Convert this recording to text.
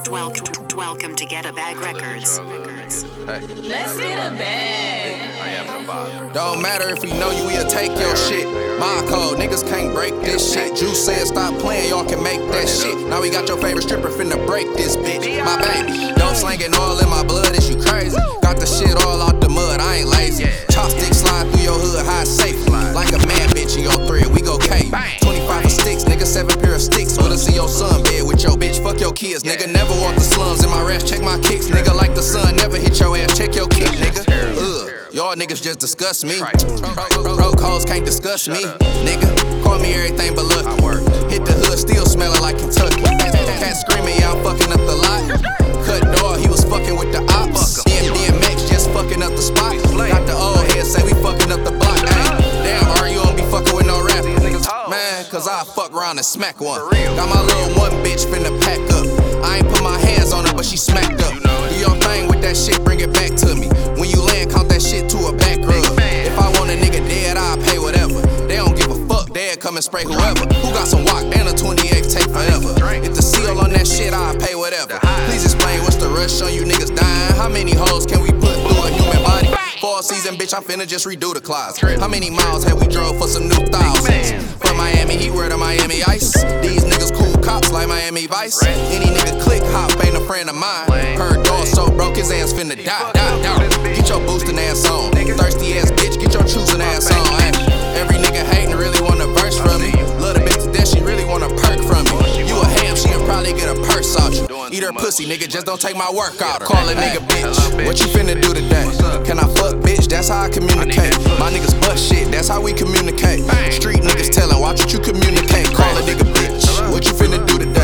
Welcome to Get a Bag Records. Hey. Let's get a bag. I am the boss. Don't matter if we know you, we'll take your shit. My code, niggas can't break this shit. Juice said stop playing, y'all can make that shit. Now we got your favorite stripper finna break this bitch. My baby, don't slangin' all in my blood, is you crazy? Got the shit all out the mud, I ain't lazy. Chopstick slide through your hood, high safe. Like a man bitch in your thread, we go cave. 25 for sticks, nigga, 7 pair of sticks. Put us in your son bed with your bitch, fuck your kids, nigga. Never walk the slums in my rest, check my kicks, nigga. Like the sun, never hit your ass, check your kick, nigga. Y'all niggas just disgust me. Broke hoes can't discuss me, nigga. Call me everything but lucky. Hit the hood, still smelling like Kentucky. Cat screaming, yeah, I'm fucking up the lot. Cut door, he was fucking with the ops. DMX just fucking up the spot. Got the old head say we fucking up the block. Ay, damn, are you don't be fucking with no rappers? Man, cause I fuck around and smack one. Got my little one bitch finna pack up. I ain't put my hands on her, but she smacked up. Do your thing with that shit, bring it back to me. When you land, count that shit to a back rub. If I want a nigga dead, I'll pay whatever. They don't give a fuck, they'll come and spray whoever. Who got some walk and a 28 take forever? Hit the seal on that shit, I'll pay whatever. Please explain what's the rush on you niggas dying? How many hoes can we put through a human body? Fall season, bitch, I'm finna just redo the closet. How many miles have we drove for some new thousands? From Miami, he wear the Miami Ice. These niggas cool cops like Miami Vice. Any nigga click hop ain't a friend of mine. Her dog so broke, his ass finna die. Get your boostin' ass on. Thirsty ass bitch, get your choosing ass on. Every nigga hatin' really want a verse from me. Love the bitch to death, she really want a perk from me. You a ham, she'll probably get a purse out you. Eat her pussy, nigga, just don't take my work out her. Call a nigga bitch, what you finna do today? Can I fuck, bitch? That's how I communicate. My niggas butt shit, that's how we communicate. Street niggas tellin', watch what you communicate. Call a nigga bitch, what you finna do today?